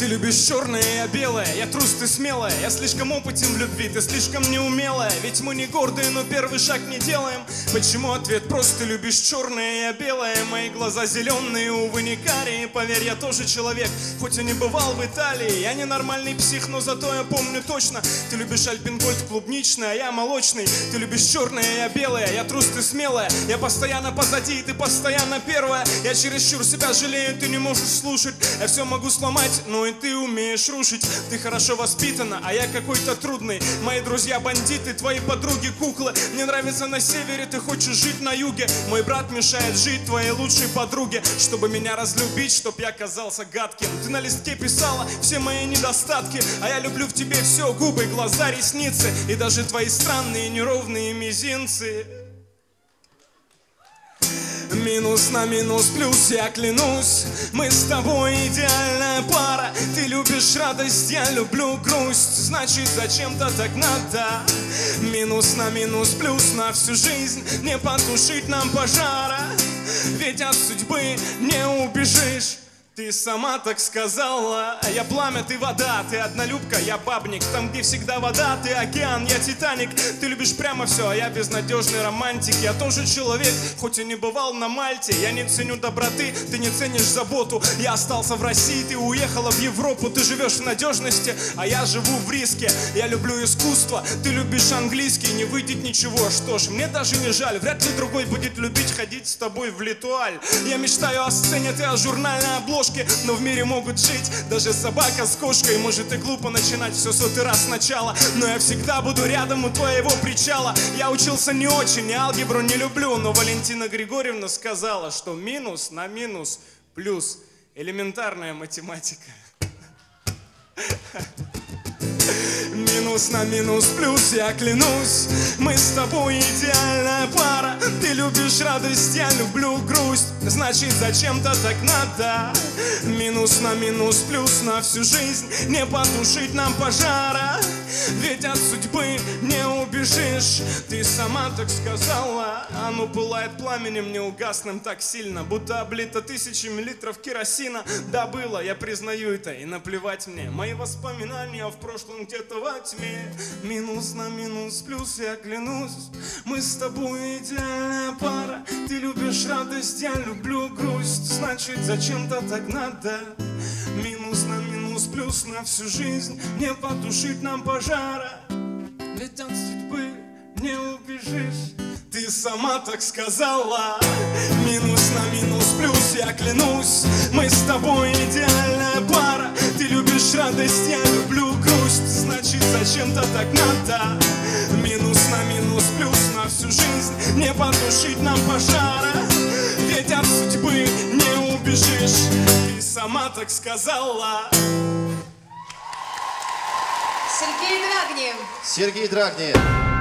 любишь черное, я белое, я трус, ты смелая. Я слишком опытен в любви, ты слишком неумелая. Ведь мы не гордые, но первый шаг не делаем. Почему ответ прост? Ты любишь черное, я белое. Мои глаза зеленые, увы, не карие. Поверь, я тоже человек, хоть и не бывал в Италии. Я не нормальный псих, но зато я помню точно. Ты любишь альпингольд клубничный, а я молочный. Ты любишь черное, я белое, я трус, ты смелая. Я постоянно позади, и ты постоянно первая. Я чересчур себя жалею, ты не можешь слушать. Я все могу сломать, но и ты умеешь рушить. Ты хорошо воспитана, а я какой-то трудный. Мои друзья бандиты, твои подруги куклы. Мне нравится на севере, ты хочешь жить на юге. Мой брат мешает жить твоей лучшей подруге. Чтобы меня разлюбить, чтоб я казался гадким. Ты на листке писала все мои недостатки, а я люблю в тебе все: губы, глаза, ресницы и даже твои странные неровные мизинцы. Минус на минус плюс, я клянусь, мы с тобой идеальная пара. Ты любишь радость, я люблю грусть, значит зачем-то так надо. Минус на минус плюс, на всю жизнь не потушить нам пожара. Ведь от судьбы не убежишь. Ты сама так сказала. Я пламя, ты вода, ты однолюбка, я бабник. Там, где всегда вода, ты океан, я Титаник. Ты любишь прямо все, а я безнадежный романтик. Я тоже человек, хоть и не бывал на Мальте. Я не ценю доброты, ты не ценишь заботу. Я остался в России, ты уехала в Европу. Ты живешь в надежности, а я живу в риске. Я люблю искусство, ты любишь английский. Не выйдет ничего, что ж, мне даже не жаль. Вряд ли другой будет любить ходить с тобой в Литуаль. Я мечтаю о сцене, ты о журнальной обложке. Но в мире могут жить даже собака с кошкой. Может и глупо начинать все сотый раз сначала, но я всегда буду рядом у твоего причала. Я учился не очень, и алгебру не люблю, но Валентина Григорьевна сказала, что минус на минус плюс. Элементарная математика. Минус на минус плюс, я клянусь, мы с тобой идеальная пара. Ты любишь радость, я люблю грусть, значит зачем-то так надо. Минус на минус плюс, на всю жизнь не потушить нам пожара. Ведь от судьбы не убежишь. Ты сама так сказала. Оно пылает пламенем неугасным так сильно, будто облито тысячами литров керосина. Да, было, я признаю это, и наплевать мне. Мои воспоминания в прошлом где-то во тьме. Минус на минус плюс, я клянусь, мы с тобой идеальная пара. Ты любишь радость, я люблю грусть, значит зачем-то так надо. Минус на минус плюс, на всю жизнь не потушить нам пожара. Ведь от судьбы не убежишь. Ты сама так сказала. Минус на минус плюс, я клянусь, мы с тобой идеальная пара. Ты любишь радость, я люблю грусть, значит зачем-то так надо. Минус на минус плюс, на всю жизнь не потушить нам пожара. Ведь от судьбы не убежишь. Ты сама так сказала. Сергей Драгнев. Сергей Драгнев.